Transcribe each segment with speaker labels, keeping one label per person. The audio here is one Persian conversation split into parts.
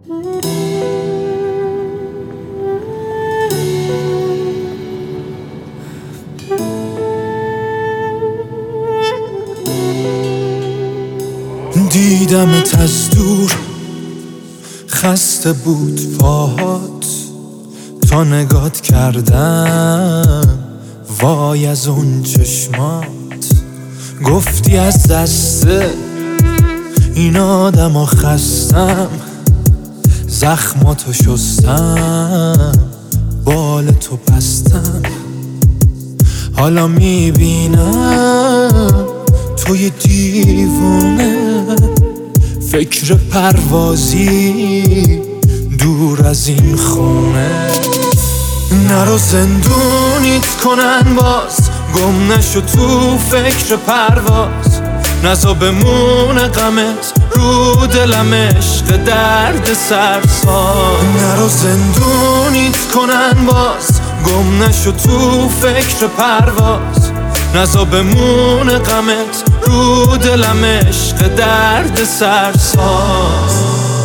Speaker 1: دیدمت از دور، خسته بود پاهات، تا نگات کردم وای از اون چشمات. گفتی از دست این آدم خستم، زخماتو شستم، بال تو بستم. حالا میبینم توی دیوونه، فکر پروازی دور از این خونه. نرو زندونیت کنن باز، گم نشو تو فکر پرواز. نزا بمونه غمت رو دلم، عشق درد سرساز. نرو زندونیت کنن باز، گم نشو تو فکر پرواز. نزا بمونه غمت رو دلم، عشق درد سرساز.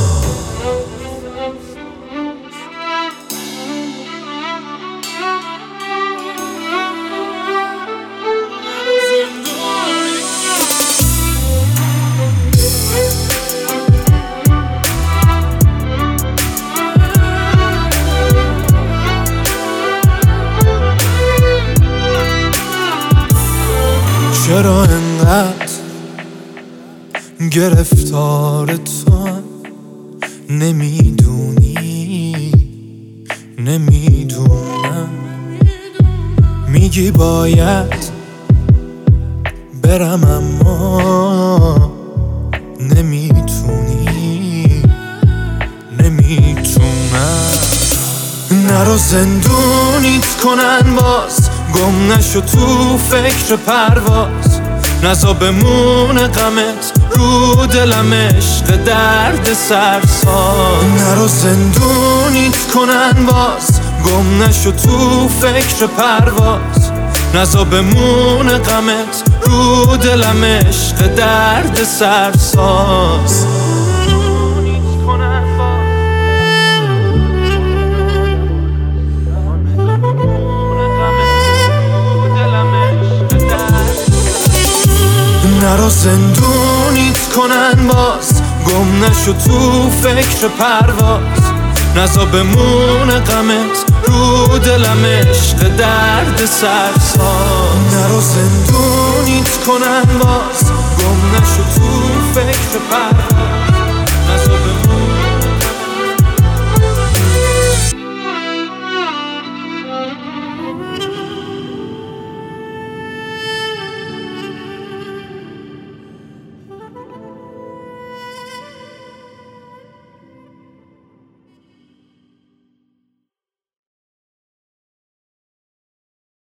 Speaker 1: چرا انقدر گرفتار تو؟ نمیدونی، نمیدونم. میگی باید برم اما نمیتونی، نمیتونم. نرو زندونیت کنن باز، گم نشو تو فکر پرواز. نزا بمونه غمت رو دلم، عشق درد سرساز. نرو زندونیت کنن باز، گم نشو تو فکر پرواز. نزا بمونه غمت رو دلم، عشق درد سرساز. نرو زندونیت کنن باز، گم نشو تو فکر پرواز. نزا بمونه غمت رو دلم، عشق درد سرساز. نرو زندونیت کنن باز، گم نشو تو فکر پرواز.